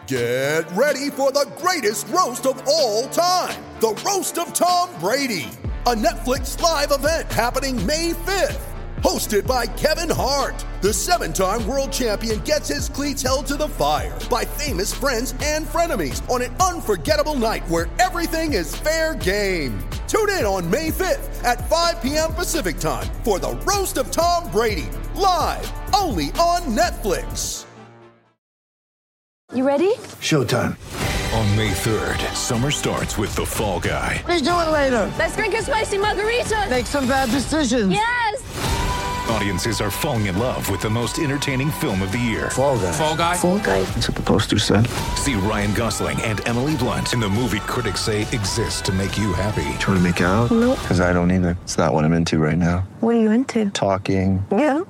Get ready for the greatest roast of all time, the Roast of Tom Brady, a Netflix live event happening May 5th. Hosted by Kevin Hart, the 7-time world champion gets his cleats held to the fire by famous friends and frenemies on an unforgettable night where everything is fair game. Tune in on May 5th at 5 p.m. Pacific time for the Roast of Tom Brady, live only on Netflix. You ready? Showtime. On May 3rd, summer starts with The Fall Guy. Let's do it later. Let's drink a spicy margarita. Make some bad decisions. Yes! Audiences are falling in love with the most entertaining film of the year. Fall Guy. Fall Guy? Fall guy. That's what the poster said. See Ryan Gosling and Emily Blunt in the movie critics say exists to make you happy. Trying to make it out? Nope. Because I don't either. It's not what I'm into right now. What are you into? Talking. Yeah.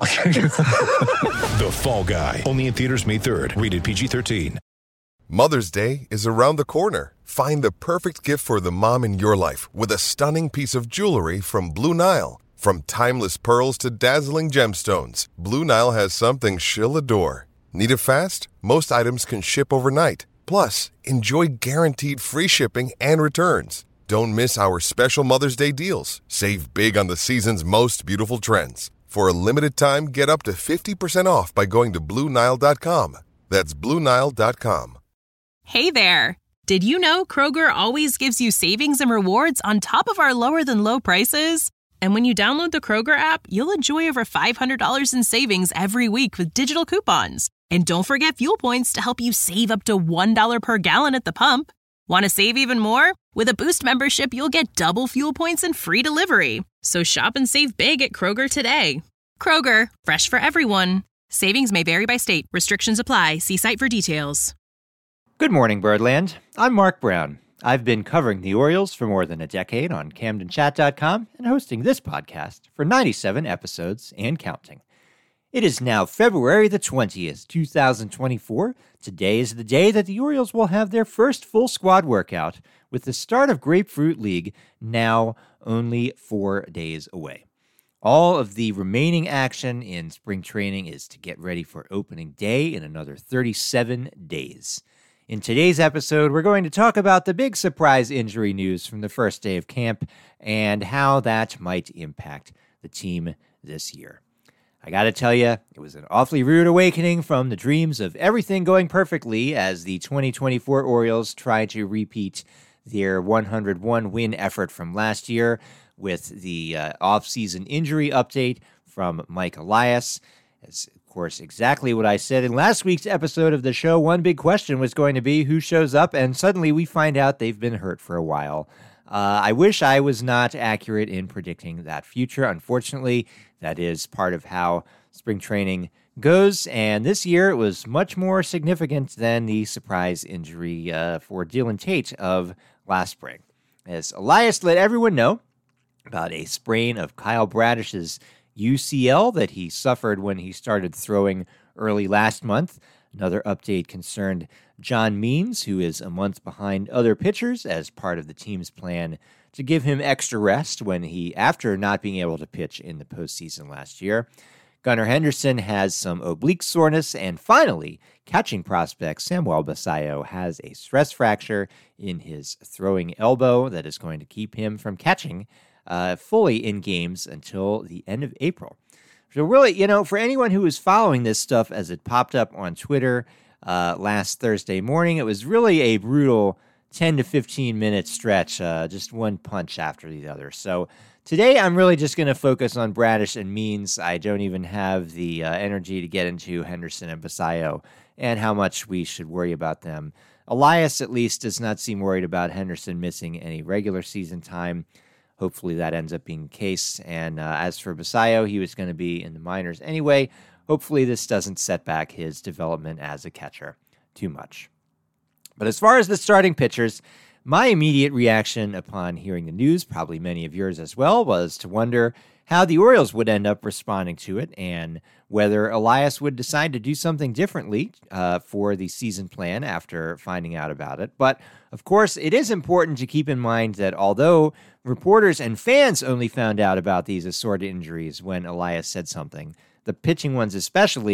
The Fall Guy. Only in theaters May 3rd. Rated PG-13. Mother's Day is around the corner. Find the perfect gift for the mom in your life with a stunning piece of jewelry from Blue Nile. From timeless pearls to dazzling gemstones, Blue Nile has something she'll adore. Need it fast? Most items can ship overnight. Plus, enjoy guaranteed free shipping and returns. Don't miss our special Mother's Day deals. Save big on the season's most beautiful trends. For a limited time, get up to 50% off by going to BlueNile.com. That's BlueNile.com. Hey there! Did you know Kroger always gives you savings and rewards on top of our lower-than-low prices? And when you download the Kroger app, you'll enjoy over $500 in savings every week with digital coupons. And don't forget fuel points to help you save up to $1 per gallon at the pump. Want to save even more? With a Boost membership, you'll get double fuel points and free delivery. So shop and save big at Kroger today. Kroger, fresh for everyone. Savings may vary by state. Restrictions apply. See site for details. Good morning, Birdland. I'm Mark Brown. I've been covering the Orioles for more than a decade on CamdenChat.com and hosting this podcast for 97 episodes and counting. It is now February the 20th, 2024. Today is the day that the Orioles will have their first full squad workout, with the start of Grapefruit League now only 4 days away. All of the remaining action in spring training is to get ready for opening day in another 37 days. In today's episode, we're going to talk about the big surprise injury news from the first day of camp and how that might impact the team this year. I gotta tell you, it was an awfully rude awakening from the dreams of everything going perfectly as the 2024 Orioles try to repeat their 101-win effort from last year with the off-season injury update from Mike Elias. As of course, exactly what I said in last week's episode of the show. One big question was going to be who shows up, and suddenly we find out they've been hurt for a while. I wish I was not accurate in predicting that future. Unfortunately, that is part of how spring training goes, and this year it was much more significant than the surprise injury for Dylan Tate of last spring. As Elias let everyone know about a sprain of Kyle Bradish's UCL that he suffered when he started throwing early last month. Another update concerned John Means, who is a month behind other pitchers as part of the team's plan to give him extra rest after not being able to pitch in the postseason last year. Gunnar Henderson has some oblique soreness, and finally, catching prospect Samuel Basallo has a stress fracture in his throwing elbow that is going to keep him from catching fully in games until the end of April. So really, for anyone who was following this stuff as it popped up on Twitter last Thursday morning, it was really a brutal 10 to 15 minute stretch, just one punch after the other. So today I'm really just going to focus on Bradish and Means. I don't even have the energy to get into Henderson and Basallo and how much we should worry about them. Elias, at least, does not seem worried about Henderson missing any regular season time. Hopefully that ends up being the case. And as for Basallo, he was going to be in the minors anyway. Hopefully this doesn't set back his development as a catcher too much. But as far as the starting pitchers, my immediate reaction upon hearing the news, probably many of yours as well, was to wonder how the Orioles would end up responding to it and whether Elias would decide to do something differently for the season plan after finding out about it. But, of course, it is important to keep in mind that although reporters and fans only found out about these assorted injuries when Elias said something, the pitching ones especially,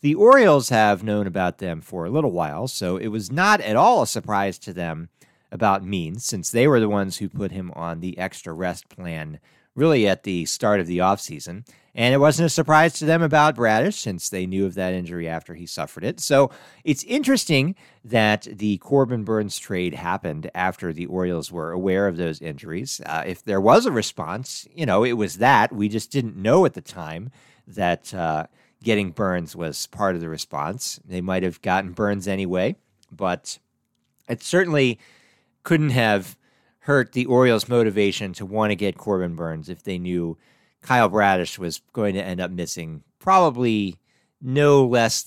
the Orioles have known about them for a little while, so it was not at all a surprise to them about Means, since they were the ones who put him on the extra rest plan really at the start of the offseason. And it wasn't a surprise to them about Bradish, since they knew of that injury after he suffered it. So it's interesting that the Corbin Burnes trade happened after the Orioles were aware of those injuries. If there was a response, it was that. We just didn't know at the time that getting Burnes was part of the response. They might have gotten Burnes anyway, but it certainly couldn't have hurt the Orioles' motivation to want to get Corbin Burnes if they knew Kyle Bradish was going to end up missing probably no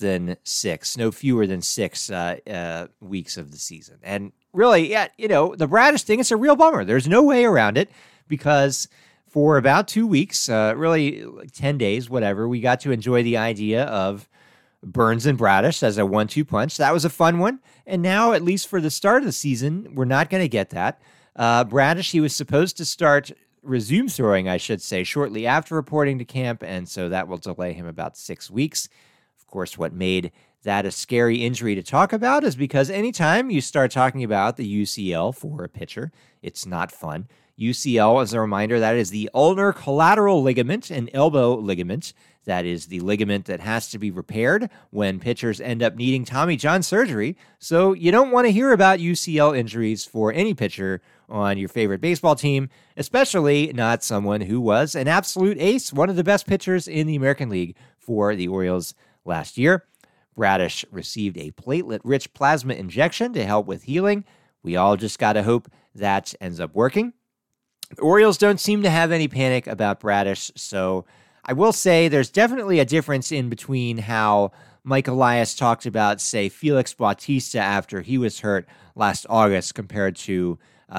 fewer than 6 weeks of the season. And really, the Bradish thing, it's a real bummer. There's no way around it, because for about 2 weeks, really like 10 days, whatever, we got to enjoy the idea of Burnes and Bradish as a 1-2 punch. That was a fun one. And now, at least for the start of the season, we're not going to get that. Bradish, he was supposed to resume throwing, I should say, shortly after reporting to camp, and so that will delay him about 6 weeks. Of course, what made that a scary injury to talk about is because anytime you start talking about the UCL for a pitcher, it's not fun. UCL, as a reminder, that is the ulnar collateral ligament, an elbow ligament. That is the ligament that has to be repaired when pitchers end up needing Tommy John surgery. So you don't want to hear about UCL injuries for any pitcher on your favorite baseball team, especially not someone who was an absolute ace, one of the best pitchers in the American League for the Orioles last year. Bradish received a platelet-rich plasma injection to help with healing. We all just got to hope that ends up working. The Orioles don't seem to have any panic about Bradish, so I will say there's definitely a difference in between how Mike Elias talked about, say, Felix Bautista after he was hurt last August compared to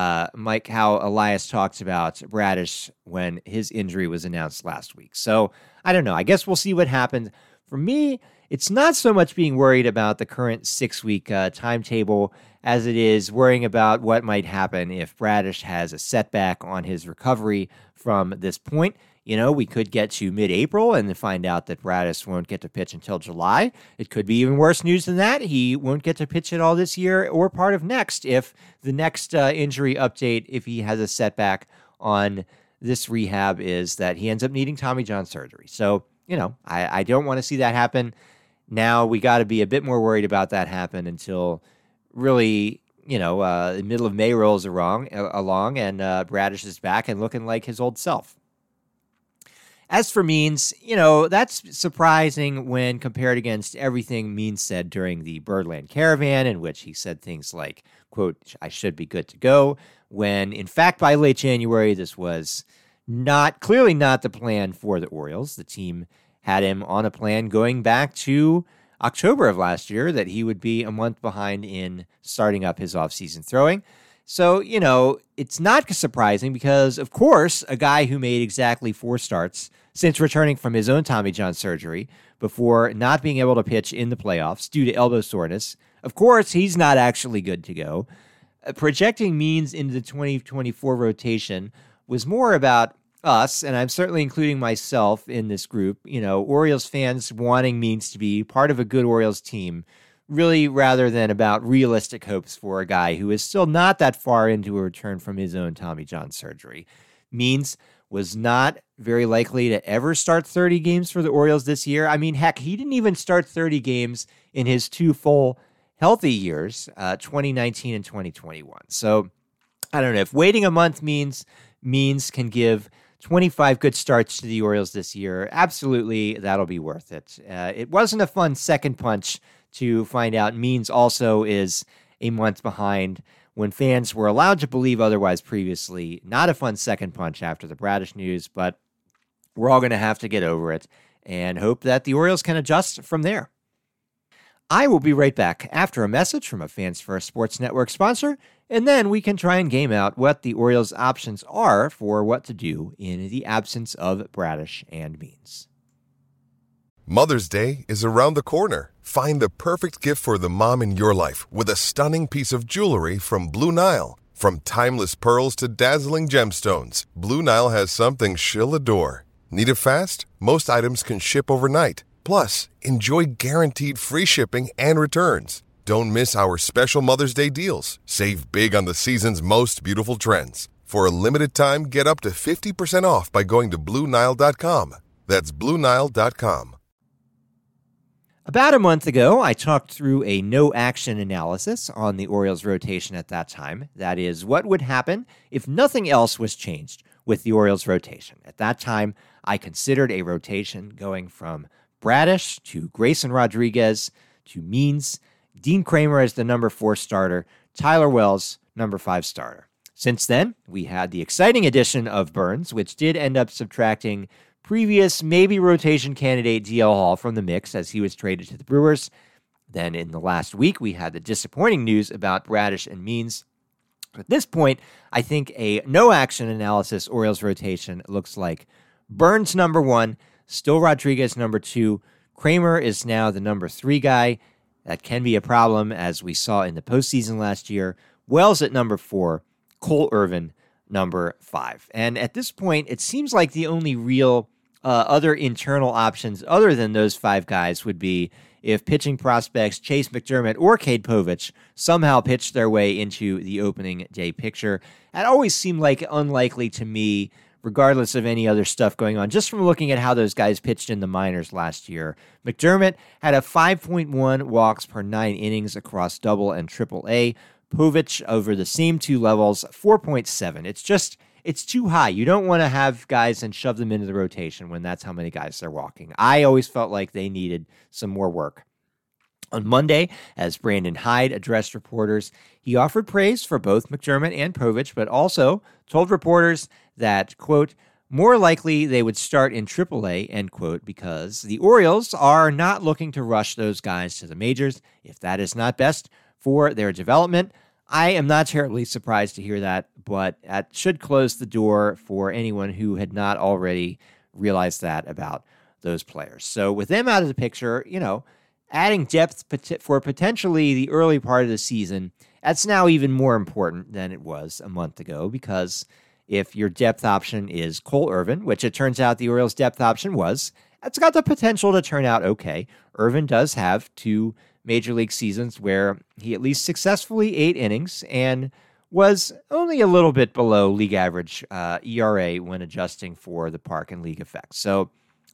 how Elias talked about Bradish when his injury was announced last week. So I don't know. I guess we'll see what happens. For me, it's not so much being worried about the current 6-week timetable as it is worrying about what might happen if Bradish has a setback on his recovery from this point. We could get to mid-April and then find out that Bradish won't get to pitch until July. It could be even worse news than that. He won't get to pitch at all this year or part of next if the next injury update, if he has a setback on this rehab, is that he ends up needing Tommy John surgery. So, I don't want to see that happen. Now we got to be a bit more worried about that happen until really, the middle of May rolls along and Bradish is back and looking like his old self. As for Means, that's surprising when compared against everything Means said during the Birdland Caravan, in which he said things like, quote, "I should be good to go," when, in fact, by late January, this was clearly not the plan for the Orioles. The team had him on a plan going back to October of last year that he would be a month behind in starting up his offseason throwing. So, it's not surprising because, of course, a guy who made exactly 4 starts since returning from his own Tommy John surgery before not being able to pitch in the playoffs due to elbow soreness, of course, he's not actually good to go. Projecting Means into the 2024 rotation was more about us, and I'm certainly including myself in this group, Orioles fans wanting Means to be part of a good Orioles team, really rather than about realistic hopes for a guy who is still not that far into a return from his own Tommy John surgery. Means was not very likely to ever start 30 games for the Orioles this year. I mean, heck, he didn't even start 30 games in his 2 full healthy years, 2019 and 2021. So I don't know if waiting a month means can give 25 good starts to the Orioles this year. Absolutely, that'll be worth it. It wasn't a fun second punch to find out Means also is a month behind when fans were allowed to believe otherwise previously. Not a fun second punch after the Bradish news, but we're all going to have to get over it and hope that the Orioles can adjust from there. I will be right back after a message from a Fans First Sports Network sponsor, and then we can try and game out what the Orioles' options are for what to do in the absence of Bradish and Means. Mother's Day is around the corner. Find the perfect gift for the mom in your life with a stunning piece of jewelry from Blue Nile. From timeless pearls to dazzling gemstones, Blue Nile has something she'll adore. Need it fast? Most items can ship overnight. Plus, enjoy guaranteed free shipping and returns. Don't miss our special Mother's Day deals. Save big on the season's most beautiful trends. For a limited time, get up to 50% off by going to BlueNile.com. That's BlueNile.com. About a month ago, I talked through a no-action analysis on the Orioles' rotation at that time. That is, what would happen if nothing else was changed with the Orioles' rotation. At that time, I considered a rotation going from Bradish to Grayson Rodriguez to Means, Dean Kremer as the number 4 starter, Tyler Wells, number 5 starter. Since then, we had the exciting addition of Burns, which did end up subtracting previous maybe rotation candidate DL Hall from the mix as he was traded to the Brewers. Then in the last week, we had the disappointing news about Bradish and Means. At this point, I think a no-action analysis Orioles rotation looks like Burns number 1, still Rodriguez number 2, Kremer is now the number 3 guy. That can be a problem, as we saw in the postseason last year. Wells at number 4, Cole Irvin number 5. And at this point, it seems like the only real other internal options other than those 5 guys would be if pitching prospects Chase McDermott or Cade Povich somehow pitched their way into the opening day picture. That always seemed like unlikely to me, regardless of any other stuff going on, just from looking at how those guys pitched in the minors last year. McDermott had a 5.1 walks per 9 innings across Double and Triple A. Povich over the same 2 levels, 4.7. It's too high. You don't want to have guys and shove them into the rotation when that's how many guys they're walking. I always felt like they needed some more work. On Monday, as Brandon Hyde addressed reporters, he offered praise for both McDermott and Povich, but also told reporters that, quote, more likely they would start in AAA, end quote, because the Orioles are not looking to rush those guys to the majors if that is not best for their development. I am not terribly surprised to hear that, but that should close the door for anyone who had not already realized that about those players. So with them out of the picture, adding depth for potentially the early part of the season, that's now even more important than it was a month ago, because if your depth option is Cole Irvin, which it turns out the Orioles' depth option was, that's got the potential to turn out okay. Irvin does have 2 Major League seasons where he at least successfully 8 innings and was only a little bit below league average ERA when adjusting for the park and league effects. So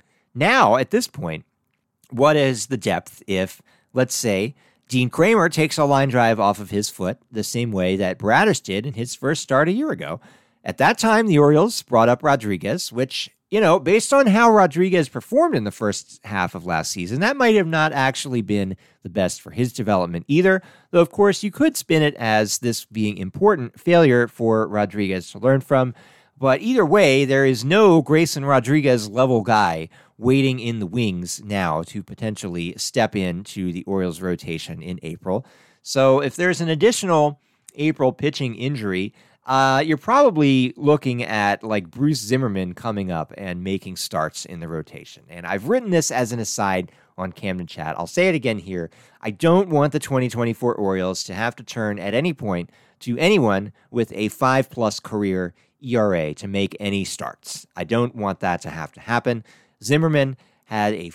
now, at this point, what is the depth if, let's say, Dean Kremer takes a line drive off of his foot the same way that Bradish did in his first start a year ago? At that time, the Orioles brought up Rodriguez, which, based on how Rodriguez performed in the first half of last season, that might have not actually been the best for his development either. Though, of course, you could spin it as this being important failure for Rodriguez to learn from. But either way, there is no Grayson Rodriguez level guy waiting in the wings now to potentially step into the Orioles rotation in April. So if there's an additional April pitching injury, you're probably looking at like Bruce Zimmerman coming up and making starts in the rotation. And I've written this as an aside on Camden Chat. I'll say it again here. I don't want the 2024 Orioles to have to turn at any point to anyone with a 5+ career ERA to make any starts. I don't want that to have to happen. Zimmerman had a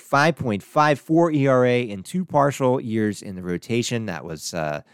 5.54 ERA in 2 partial years in the rotation. That was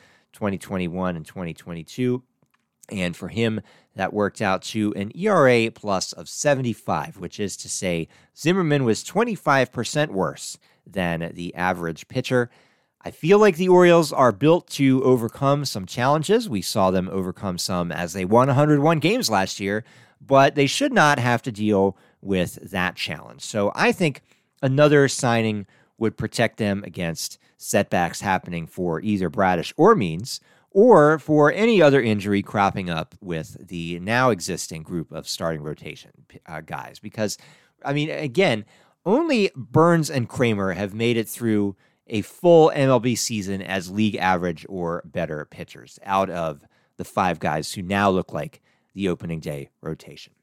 2021 and 2022. And for him, that worked out to an ERA plus of 75, which is to say Zimmerman was 25% worse than the average pitcher. I feel like the Orioles are built to overcome some challenges. We saw them overcome some as they won 101 games last year, but they should not have to deal with that challenge. So I think another signing would protect them against setbacks happening for either Bradish or Means, or for any other injury cropping up with the now existing group of starting rotation guys. Because, again, only Burns and Kremer have made it through a full MLB season as league average or better pitchers out of the 5 guys who now look like the opening day rotation.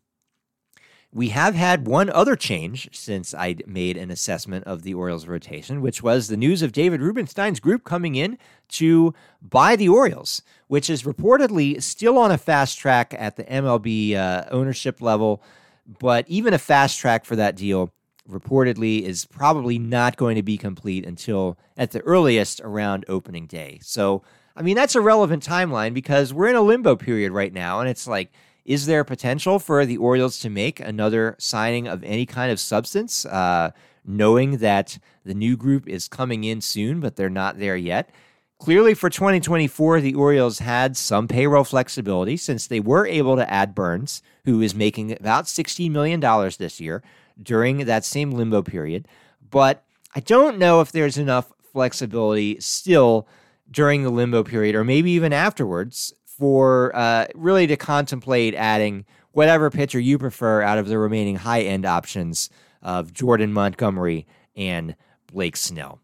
We have had one other change since I made an assessment of the Orioles rotation, which was the news of David Rubenstein's group coming in to buy the Orioles, which is reportedly still on a fast track at the MLB ownership level. But even a fast track for that deal reportedly is probably not going to be complete until at the earliest around opening day. So, I mean, that's a relevant timeline because we're in a limbo period right now, and it's like, is there potential for the Orioles to make another signing of any kind of substance, knowing that the new group is coming in soon, but they're not there yet? Clearly, for 2024, the Orioles had some payroll flexibility since they were able to add Burns, who is making about $16 million this year during that same limbo period. But I don't know if there's enough flexibility still during the limbo period or maybe even afterwards for really to contemplate adding whatever pitcher you prefer out of the remaining high-end options of Jordan Montgomery and Blake Snell.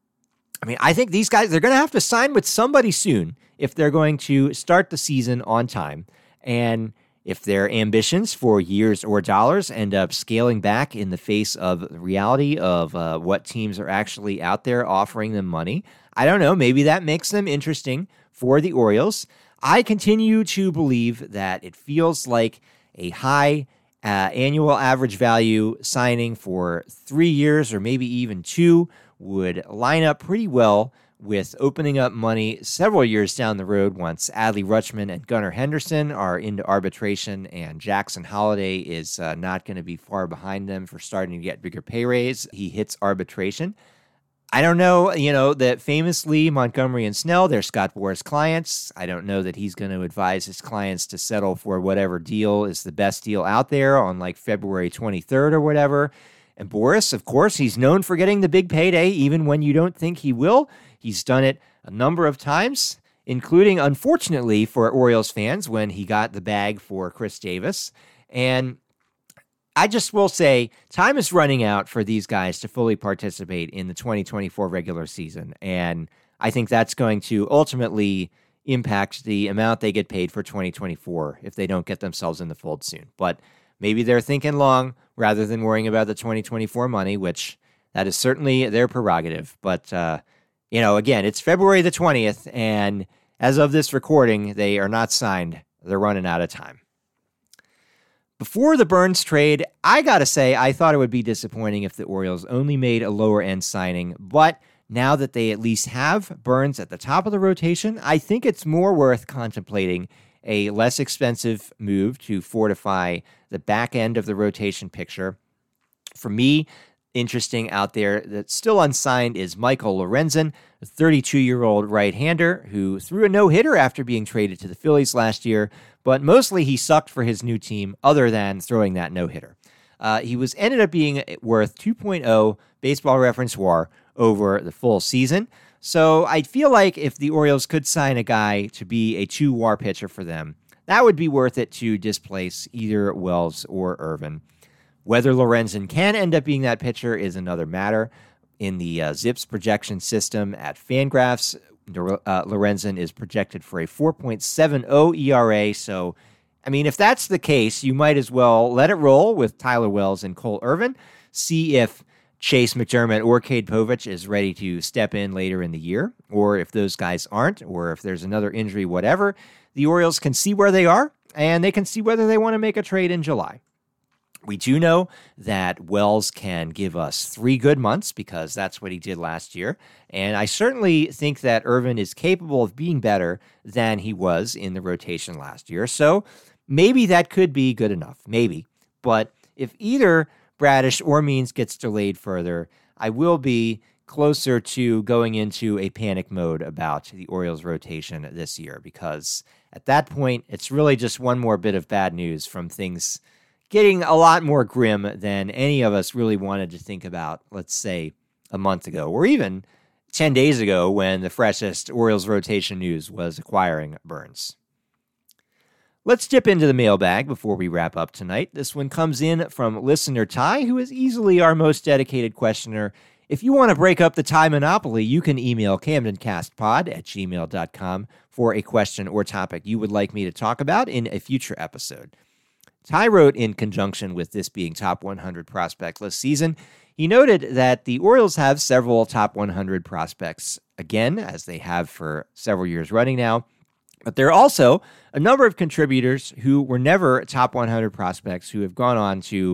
I mean, I think these guys, they're going to have to sign with somebody soon if they're going to start the season on time. And if their ambitions for years or dollars end up scaling back in the face of the reality of what teams are actually out there offering them money, I don't know, maybe that makes them interesting for the Orioles. I continue to believe that it feels like a high annual average value signing for 3 years or maybe even 2 would line up pretty well with opening up money several years down the road once Adley Rutschman and Gunnar Henderson are into arbitration and Jackson Holliday is not going to be far behind them for starting to get bigger pay raise. He hits arbitration. I don't know, that famously Montgomery and Snell, they're Scott Boras' clients. I don't know that he's going to advise his clients to settle for whatever deal is the best deal out there on like February 23rd or whatever. And Boras, of course, he's known for getting the big payday even when you don't think he will. He's done it a number of times, including, unfortunately, for Orioles fans when he got the bag for Chris Davis. And I just will say time is running out for these guys to fully participate in the 2024 regular season. And I think that's going to ultimately impact the amount they get paid for 2024 if they don't get themselves in the fold soon. But maybe they're thinking long rather than worrying about the 2024 money, which that is certainly their prerogative. But, again, it's February the 20th, and as of this recording, they are not signed. They're running out of time. Before the Burns trade, I got to say, I thought it would be disappointing if the Orioles only made a lower-end signing, but now that they at least have Burns at the top of the rotation, I think it's more worth contemplating a less expensive move to fortify the back end of the rotation picture. For me, interesting out there that's still unsigned is Michael Lorenzen, a 32-year-old right-hander who threw a no-hitter after being traded to the Phillies last year, but mostly he sucked for his new team other than throwing that no-hitter. He ended up being worth 2.0 Baseball Reference WAR over the full season. So I feel like if the Orioles could sign a guy to be a 2 WAR pitcher for them, that would be worth it to displace either Wells or Irvin. Whether Lorenzen can end up being that pitcher is another matter. In the ZiPS projection system at Fangraphs, Lorenzen is projected for a 4.70 ERA. So, I mean, if that's the case, you might as well let it roll with Tyler Wells and Cole Irvin. See if Chase McDermott or Cade Povich is ready to step in later in the year, or if those guys aren't, or if there's another injury, whatever, the Orioles can see where they are, and they can see whether they want to make a trade in July. We do know that Wells can give us 3 good months because that's what he did last year, and I certainly think that Irvin is capable of being better than he was in the rotation last year, so maybe that could be good enough, maybe. But if either Bradish or Means gets delayed further, I will be closer to going into a panic mode about the Orioles rotation this year because at that point, it's really just one more bit of bad news from things getting a lot more grim than any of us really wanted to think about, let's say, a month ago or even 10 days ago when the freshest Orioles rotation news was acquiring Burns. Let's dip into the mailbag before we wrap up tonight. This one comes in from listener Ty, who is easily our most dedicated questioner. If you want to break up the Ty monopoly, you can email camdencastpod@gmail.com for a question or topic you would like me to talk about in a future episode. Ty wrote in conjunction with this being Top 100 Prospect List season, he noted that the Orioles have several Top 100 prospects again, as they have for several years running now. But there are also a number of contributors who were never top 100 prospects who have gone on to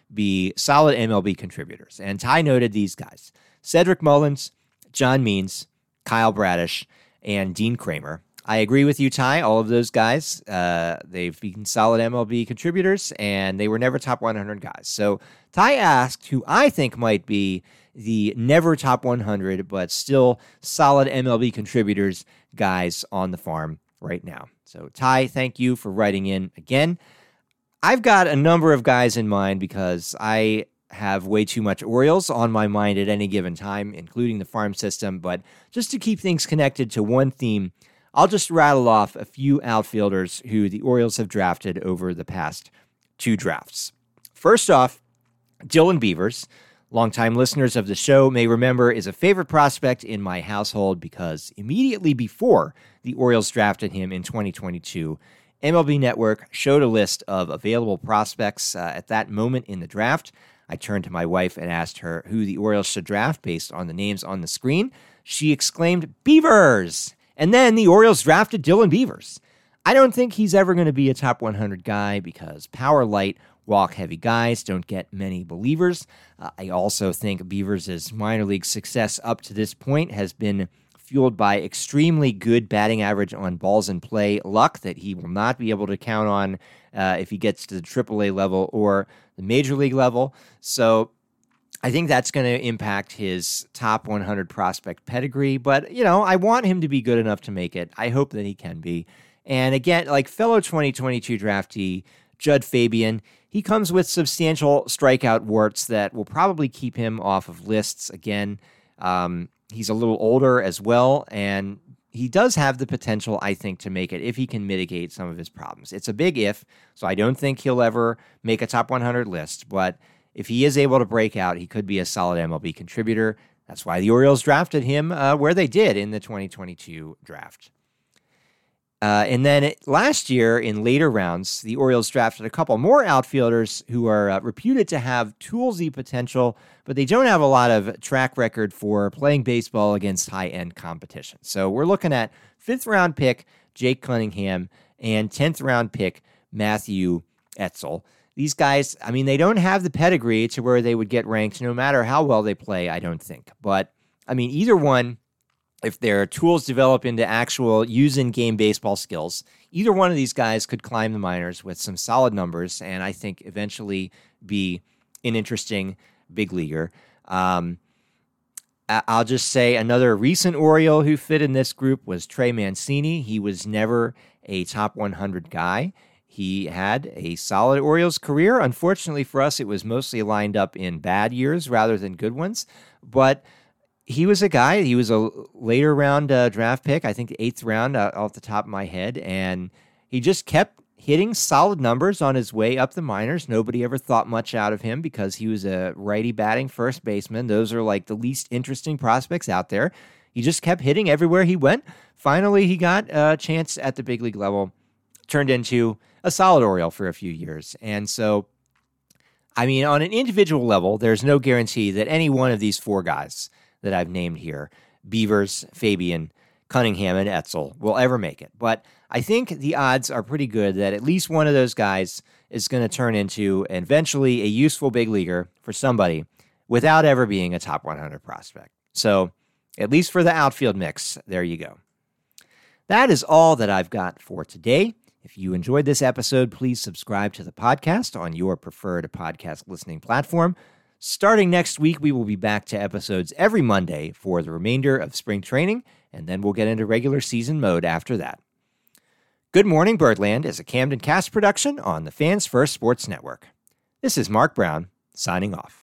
be solid MLB contributors. And Ty noted these guys: Cedric Mullins, John Means, Kyle Bradish, and Dean Kramer. I agree with you, Ty. All of those guys, they've been solid MLB contributors, and they were never top 100 guys. So Ty asked who I think might be the never top 100, but still solid MLB contributors guys on the farm right now. So Ty, thank you for writing in again. I've got a number of guys in mind because I have way too much Orioles on my mind at any given time, including the farm system. But just to keep things connected to one theme, I'll just rattle off a few outfielders who the Orioles have drafted over the past 2 drafts. First off, Dylan Beavers, longtime listeners of the show may remember, is a favorite prospect in my household because immediately before the Orioles drafted him in 2022, MLB Network showed a list of available prospects at that moment in the draft. I turned to my wife and asked her who the Orioles should draft based on the names on the screen. She exclaimed, "Beavers!" And then the Orioles drafted Dylan Beavers. I don't think he's ever going to be a top 100 guy because power light, walk-heavy guys don't get many believers. I also think Beavers' minor league success up to this point has been fueled by extremely good batting average on balls in play luck that he will not be able to count on if he gets to the AAA level or the major league level. So I think that's going to impact his top 100 prospect pedigree. But, I want him to be good enough to make it. I hope that he can be. And again, like fellow 2022 draftee Jud Fabian, he comes with substantial strikeout warts that will probably keep him off of lists again. He's a little older as well, and he does have the potential, I think, to make it if he can mitigate some of his problems. It's a big if, so I don't think he'll ever make a top 100 list, but if he is able to break out, he could be a solid MLB contributor. That's why the Orioles drafted him where they did in the 2022 draft. And then last year, in later rounds, the Orioles drafted a couple more outfielders who are reputed to have toolsy potential, but they don't have a lot of track record for playing baseball against high-end competition. So we're looking at 5th-round pick Jake Cunningham and 10th-round pick Matthew Etzel. These guys, they don't have the pedigree to where they would get ranked no matter how well they play, I don't think. But, either one, if their tools develop into actual use-in-game baseball skills, either one of these guys could climb the minors with some solid numbers and I think eventually be an interesting big leaguer. I'll just say another recent Oriole who fit in this group was Trey Mancini. He was never a top 100 guy. He had a solid Orioles career. Unfortunately for us, it was mostly lined up in bad years rather than good ones. But he was a guy, he was a later round draft pick, I think the 8th round off the top of my head, and he just kept hitting solid numbers on his way up the minors. Nobody ever thought much out of him because he was a righty batting first baseman. Those are like the least interesting prospects out there. He just kept hitting everywhere he went. Finally, he got a chance at the big league level, turned into a solid Oriole for a few years. And so, on an individual level, there's no guarantee that any one of these 4 guys that I've named here, Beavers, Fabian, Cunningham, and Etzel, will ever make it. But I think the odds are pretty good that at least one of those guys is going to turn into eventually a useful big leaguer for somebody without ever being a top 100 prospect. So at least for the outfield mix, there you go. That is all that I've got for today. If you enjoyed this episode, please subscribe to the podcast on your preferred podcast listening platform. Starting next week, we will be back to episodes every Monday for the remainder of spring training, and then we'll get into regular season mode after that. Good Morning Birdland is a Camden Cast production on the Fans First Sports Network. This is Mark Brown, signing off.